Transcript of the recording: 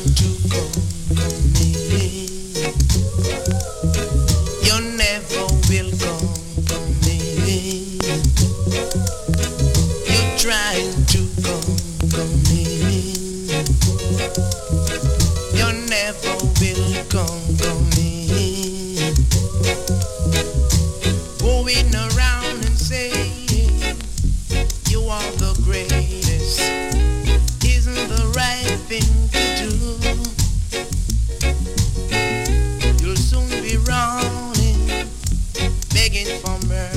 to come me. You never will come me. You're trying to come me. You never will come me. Going around and saying you are the greatest isn't the right thing to do. You'll soon be running, begging for mercy.